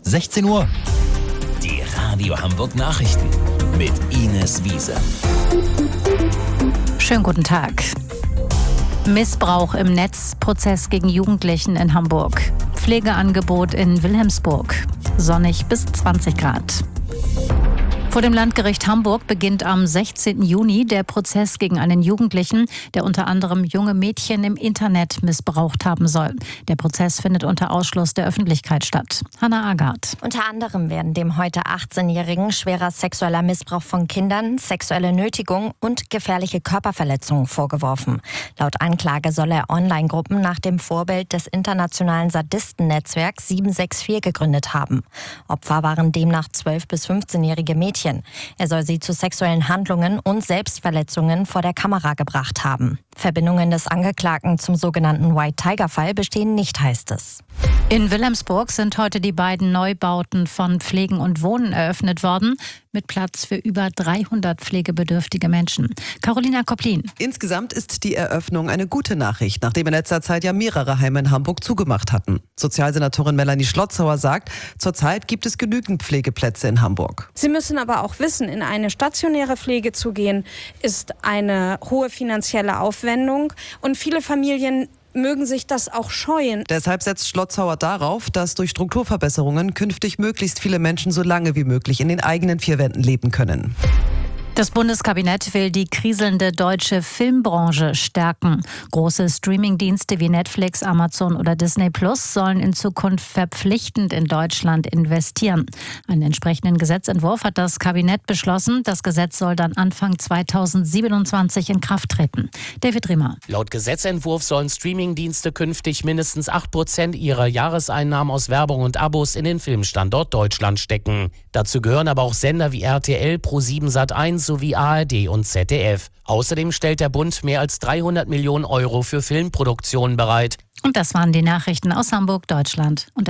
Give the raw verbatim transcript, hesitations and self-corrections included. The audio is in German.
sechzehn Uhr. Die Radio Hamburg Nachrichten mit Ines Wiese. Schönen guten Tag. Missbrauch im Netz, Prozess gegen Jugendlichen in Hamburg. Pflegeangebot in Wilhelmsburg. Sonnig bis zwanzig Grad. Vor dem Landgericht Hamburg beginnt am sechzehnten Juni der Prozess gegen einen Jugendlichen, der unter anderem junge Mädchen im Internet missbraucht haben soll. Der Prozess findet unter Ausschluss der Öffentlichkeit statt. Hannah Agard. Unter anderem werden dem heute achtzehnjährigen schwerer sexueller Missbrauch von Kindern, sexuelle Nötigung und gefährliche Körperverletzungen vorgeworfen. Laut Anklage soll er Online-Gruppen nach dem Vorbild des internationalen Sadistennetzwerks sieben sechs vier gegründet haben. Opfer waren demnach zwölf- bis fünfzehnjährige Mädchen. Er soll sie zu sexuellen Handlungen und Selbstverletzungen vor der Kamera gebracht haben. Verbindungen des Angeklagten zum sogenannten White-Tiger-Fall bestehen nicht, heißt es. In Wilhelmsburg sind heute die beiden Neubauten von Pflegen und Wohnen eröffnet worden, mit Platz für über dreihundert pflegebedürftige Menschen. Carolina Koplin. Insgesamt ist die Eröffnung eine gute Nachricht, nachdem in letzter Zeit ja mehrere Heime in Hamburg zugemacht hatten. Sozialsenatorin Melanie Schlotzauer sagt, zurzeit gibt es genügend Pflegeplätze in Hamburg. Sie müssen aber auch wissen, in eine stationäre Pflege zu gehen, ist eine hohe finanzielle Aufwendung und viele Familien mögen sich das auch scheuen. Deshalb setzt Schlotzauer darauf, dass durch Strukturverbesserungen künftig möglichst viele Menschen so lange wie möglich in den eigenen vier Wänden leben können. Das Bundeskabinett will die kriselnde deutsche Filmbranche stärken. Große Streamingdienste wie Netflix, Amazon oder Disney Plus sollen in Zukunft verpflichtend in Deutschland investieren. Einen entsprechenden Gesetzentwurf hat das Kabinett beschlossen. Das Gesetz soll dann Anfang zweitausendsiebenundzwanzig in Kraft treten. David Riemer. Laut Gesetzentwurf sollen Streamingdienste künftig mindestens acht Prozent ihrer Jahreseinnahmen aus Werbung und Abos in den Filmstandort Deutschland stecken. Dazu gehören aber auch Sender wie R T L, ProSieben Sat eins sowie A R D und Z D F. Außerdem stellt der Bund mehr als dreihundert Millionen Euro für Filmproduktionen bereit. Und das waren die Nachrichten aus Hamburg, Deutschland und